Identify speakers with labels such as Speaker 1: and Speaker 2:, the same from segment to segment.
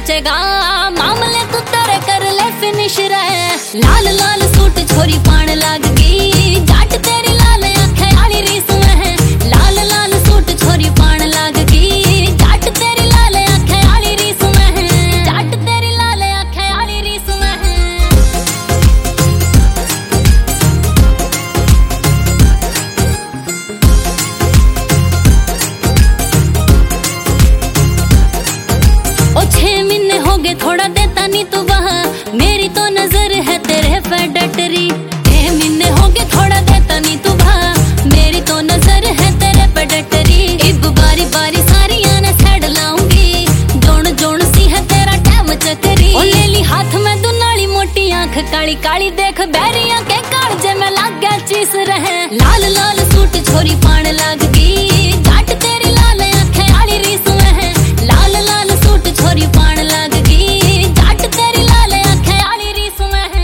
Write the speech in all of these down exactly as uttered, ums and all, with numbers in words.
Speaker 1: जचेगा मामले तू तेरे कर ले फिनिश रहे। लाल लाल सूट छोरी पान लाग गई जाट तेरी लाल आंखें आली रीस में है। लाल लाल सूट छोरी पान लाग गई जाट तेरी लाल आंखें आली रीस में है। जाट तेरी लाल आंखें आली रीस में है। ओ छह महीने हो गए थोड़ा देता नहीं तू वहाँ, मेरी तो नजर है तेरे पे डटरी। छह महीने हो गए थोड़ा देता नहीं तू वहाँ, मेरी तो नजर है तेरे पे डटरी। इब बारी बारी सारी आने छेड़ लाऊंगी, जोन जोन सी है तेरा टाइम चकरी। ओ ले ली हाथ में दुनाली मोटी आंख काली काली देख बैरिया के कालजे में लाग गया चीस रहे। लाल लाल सूट छोरी पान लाग गई जाट तेरी लाल आंखें आली रीस में है। लाल लाल सूट छोरी पान लाग गई जाट तेरी लाल आंखें आली रीस में है।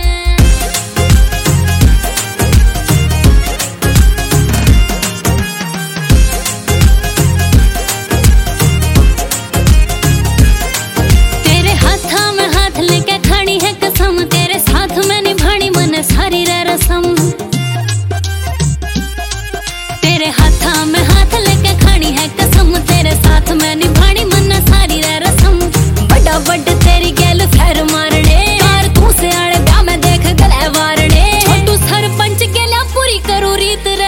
Speaker 1: तेरे हाथा में हाथ लेके खानी है कसम, तेरे साथ में निभानी मन सारी रे रसम। तेरे हाथा में हाथ लेके खानी है कसम, तेरे साथ में निभानी मन सारी रे रसम। बड़ा बड़ तेरी गैल फेर मारने कार तू से आड़े ब्याह में देख गले वारने। छोटू सरपंच के लिया पूरी करू रीत रे।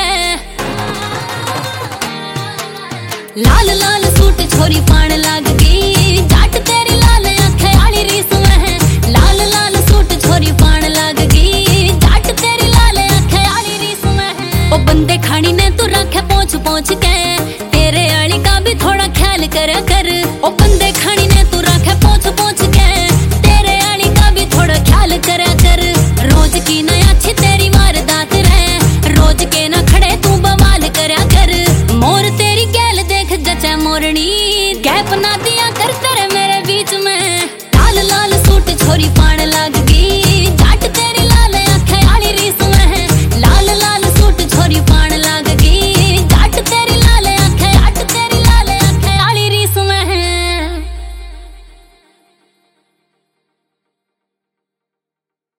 Speaker 1: लाल लाल सूट छोरी पान लाग गई जाट तेरी लाल आंखें आली रीस में है। लाल लाल सूट छोरी पान लाग गई जाट तेरी लाल आंखें आली रीस में है। ओ बंदे खानी ने तू रखे पहुंच पहुंच के, तेरे आली का भी थोड़ा ख्याल करा कर। ओ बंदे खानी ने तू रखे पहुंच पहुंच के, तेरे आली का भी थोड़ा ख्याल करा कर। रोज की न अच्छी तेरी वारदात रहे, रोज के न खड़े तू बवाल करा कर। मोर तेरी गैल देख जचा मोरनी, गैप ना दिया कर तेरे मेरे बीच में। लाल लाल सूट छोरी